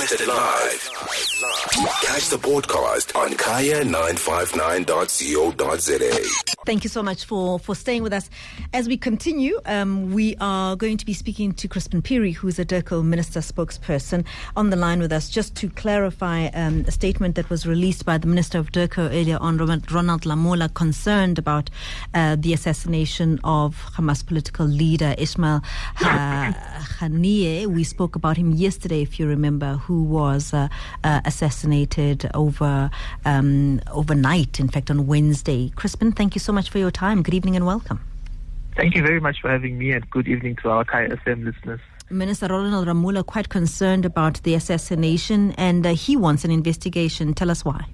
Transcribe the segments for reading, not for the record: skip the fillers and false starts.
broadcasted live. Catch the podcast on kaya959.co.za. Thank you so much for staying with us. As we continue, we are going to be speaking to Crispin Phiri, who is a DIRCO Minister spokesperson, on the line with us, just to clarify a statement that was released by the Minister of DIRCO earlier on, Ronald Lamola, concerned about the assassination of Hamas political leader Ismail Haniyeh. We spoke about him yesterday, if you remember, who was assassinated overnight, in fact, on Wednesday. Crispin, thank you so much for your time. Good evening and welcome. Thank you very much for having me, and good evening to our Kaya FM listeners. Minister Ronald Lamola quite concerned about the assassination, and he wants an investigation. Tell us why.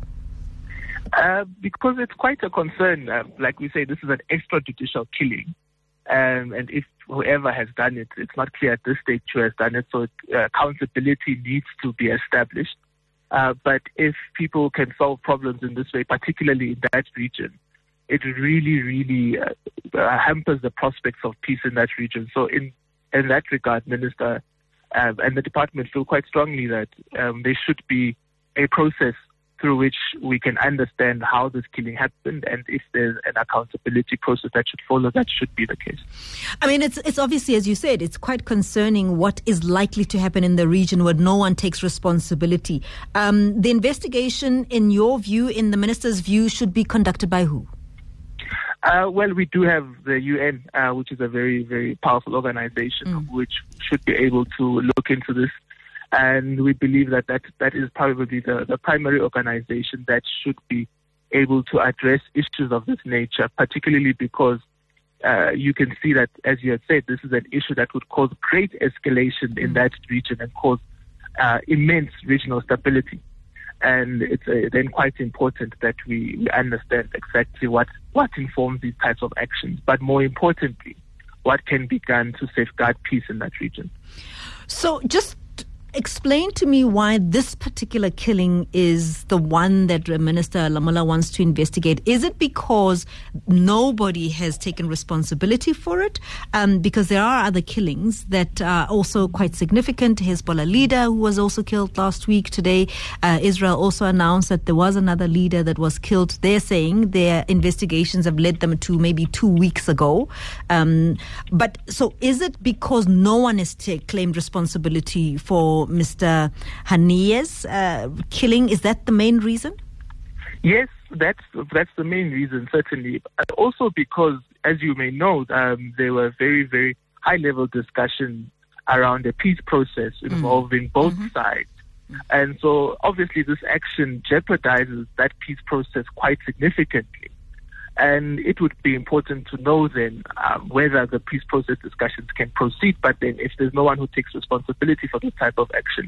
Because it's quite a concern. Like we say, this is an extrajudicial killing. And if whoever has done it, it's not clear at this stage who has done it, so accountability needs to be established. But if people can solve problems in this way, particularly in that region, it really hampers the prospects of peace in that region. So in that regard, Minister and the department feel quite strongly that there should be a process through which we can understand how this killing happened, and if there's an accountability process that should follow, that should be the case. I mean, it's obviously, as you said, it's quite concerning what is likely to happen in the region where no one takes responsibility. The investigation, in your view, in the minister's view, should be conducted by who? Well, we do have the UN, which is a very, very powerful organization, which should be able to look into this. And we believe that is probably the primary organization that should be able to address issues of this nature, particularly because you can see that, as you had said, this is an issue that would cause great escalation in that region and cause immense regional stability. And it's then quite important that we understand exactly what informs these types of actions, but more importantly, what can be done to safeguard peace in that region. So just explain to me why this particular killing is the one that Minister Lamola wants to investigate. Is it because nobody has taken responsibility for it? Because there are other killings that are also quite significant. Hezbollah leader who was also killed last week. Today, Israel also announced that there was another leader that was killed. They're saying their investigations have led them to maybe 2 weeks ago. But so is it because no one has claimed responsibility for Mr. Haniyeh's killing? Is that the main reason? Yes, that's the main reason, certainly. Also because, as you may know, there were very, very high-level discussions around a peace process involving both sides. And so, obviously, this action jeopardizes that peace process quite significantly. And it would be important to know then whether the peace process discussions can proceed. But then if there's no one who takes responsibility for this type of action,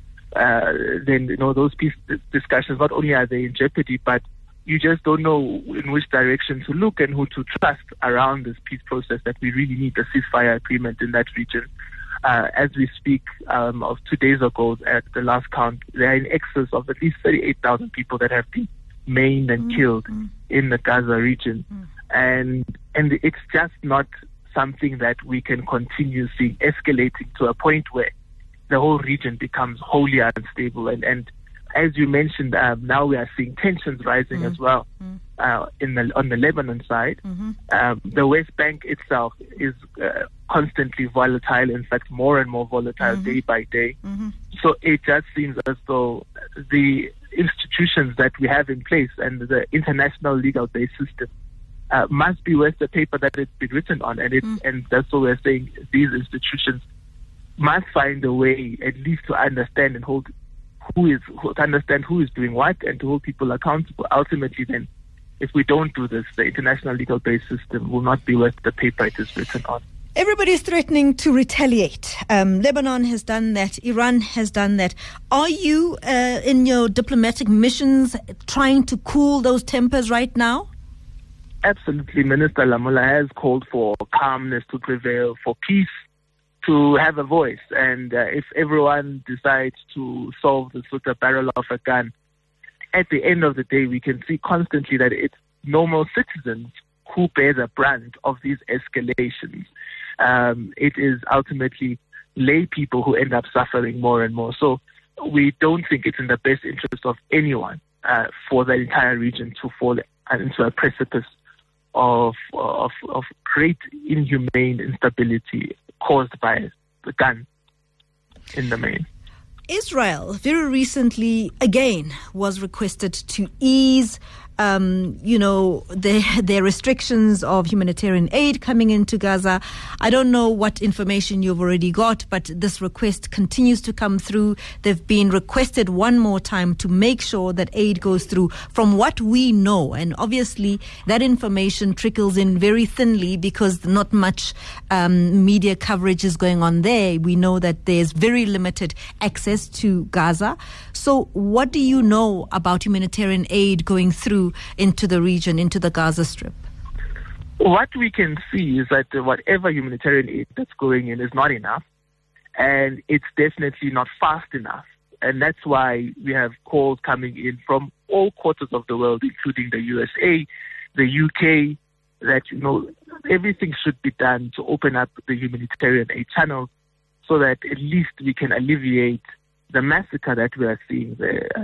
then those peace discussions, not only are they in jeopardy, but you just don't know in which direction to look and who to trust around this peace process, that we really need a ceasefire agreement in that region. As we speak, of 2 days ago, at the last count, there are in excess of at least 38,000 people that have been maimed and killed in the Gaza region. And it's just not something that we can continue seeing escalating to a point where the whole region becomes wholly unstable. And as you mentioned, now we are seeing tensions rising as well on the Lebanon side. The West Bank itself is constantly volatile, in fact more and more volatile day by day. So it just seems as though the institutions that we have in place and the international legal-based system must be worth the paper that it's been written on. And that's what we're saying. These institutions must find a way at least to understand and who is doing what, and to hold people accountable. Ultimately, then, if we don't do this, the international legal-based system will not be worth the paper it is written on. Everybody's threatening to retaliate. Lebanon has done that. Iran has done that. Are you, in your diplomatic missions, trying to cool those tempers right now? Absolutely. Minister Lamola has called for calmness to prevail, for peace to have a voice. And if everyone decides to solve this with the barrel of a gun, at the end of the day, we can see constantly that it's normal citizens who bear the brunt of these escalations. It is ultimately lay people who end up suffering more and more. So we don't think it's in the best interest of anyone for the entire region to fall into a precipice of great inhumane instability caused by the gun in the main. Israel very recently again was requested to ease their restrictions of humanitarian aid coming into Gaza. I don't know what information you've already got, but this request continues to come through. They've been requested one more time to make sure that aid goes through. From what we know, and obviously that information trickles in very thinly because not much media coverage is going on there. We know that there's very limited access to Gaza. So what do you know about humanitarian aid going through into the region, into the Gaza Strip? What we can see is that whatever humanitarian aid that's going in is not enough, and it's definitely not fast enough. And that's why we have calls coming in from all quarters of the world, including the USA, the UK, that, everything should be done to open up the humanitarian aid channels so that at least we can alleviate the massacre that we are seeing,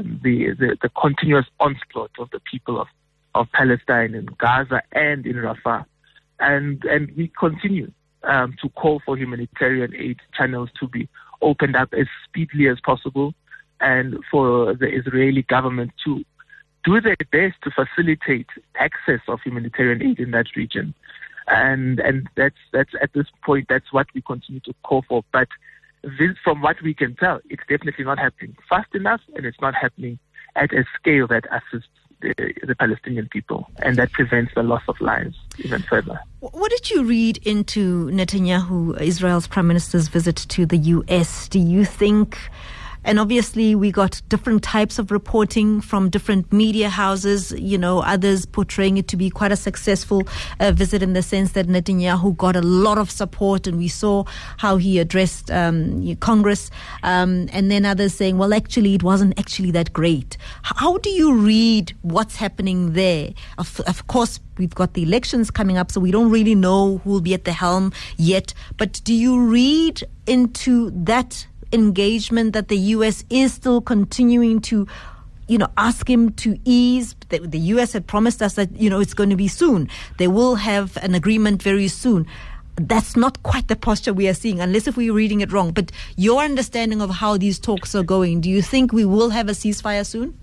the continuous onslaught of the people of Palestine in Gaza and in Rafah. And we continue to call for humanitarian aid channels to be opened up as speedily as possible, and for the Israeli government to do their best to facilitate access of humanitarian aid in that region. And that's at this point, that's what we continue to call for. But this, from what we can tell, it's definitely not happening fast enough, and it's not happening at a scale that assists the Palestinian people, and that prevents the loss of lives even further. What did you read into Netanyahu, Israel's Prime Minister's visit to the U.S.? Do you think... And obviously, we got different types of reporting from different media houses, others portraying it to be quite a successful visit in the sense that Netanyahu got a lot of support, and we saw how he addressed Congress, and then others saying, well, actually, it wasn't actually that great. How do you read what's happening there? Of course, we've got the elections coming up, so we don't really know who will be at the helm yet. But do you read into that engagement that the U.S. is still continuing to, ask him to ease? The U.S. had promised us that, it's going to be soon. They will have an agreement very soon. That's not quite the posture we are seeing, unless if we're reading it wrong. But your understanding of how these talks are going, do you think we will have a ceasefire soon?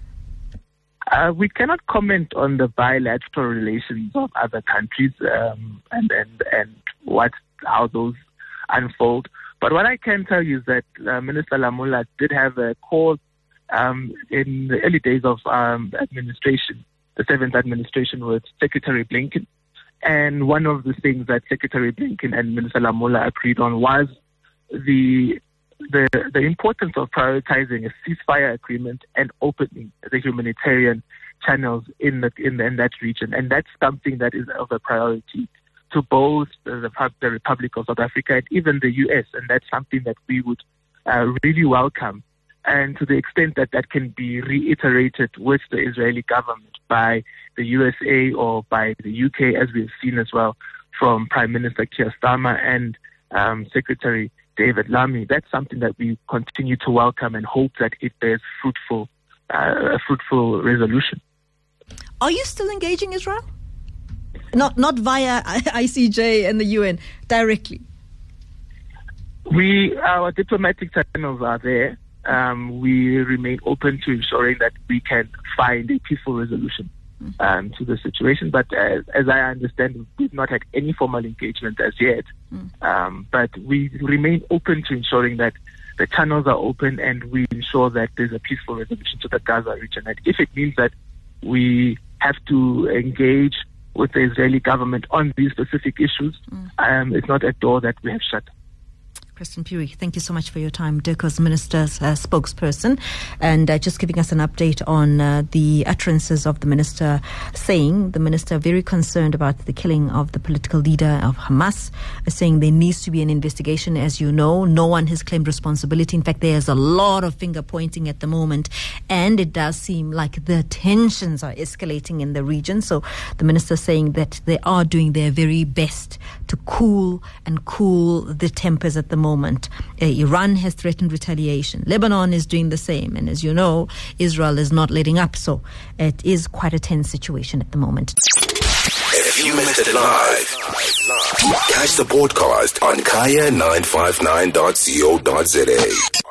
We cannot comment on the bilateral relations of other countries and how those unfold. But what I can tell you is that Minister Lamula did have a call in the early days of administration, the 7th administration, with Secretary Blinken. And one of the things that Secretary Blinken and Minister Lamula agreed on was the importance of prioritizing a ceasefire agreement and opening the humanitarian channels in that region. And that's something that is of a priority to both the Republic of South Africa and even the U.S., and that's something that we would really welcome. And to the extent that that can be reiterated with the Israeli government by the USA or by the UK, as we've seen as well from Prime Minister Keir Starmer and Secretary David Lammy, that's something that we continue to welcome and hope that it bears a fruitful resolution. Are you still engaging Israel? Not via ICJ and the UN, directly. Our diplomatic channels are there. We remain open to ensuring that we can find a peaceful resolution to the situation. But as I understand, we've not had any formal engagement as yet. But we remain open to ensuring that the channels are open and we ensure that there's a peaceful resolution to the Gaza region. And if it means that we have to engage with the Israeli government on these specific issues, it's not a door that we have shut. Preston Puri, thank you so much for your time. DIRCO's minister's spokesperson, and just giving us an update on the utterances of the minister, saying the minister very concerned about the killing of the political leader of Hamas, saying there needs to be an investigation. As you know, no one has claimed responsibility. In fact, there's a lot of finger pointing at the moment, and it does seem like the tensions are escalating in the region. So the minister saying that they are doing their very best to cool the tempers at the moment. moment. Iran has threatened retaliation. Lebanon is doing the same. And as you know, Israel is not letting up. So it is quite a tense situation at the moment. If you missed it live, catch the podcast on kaya959.co.za.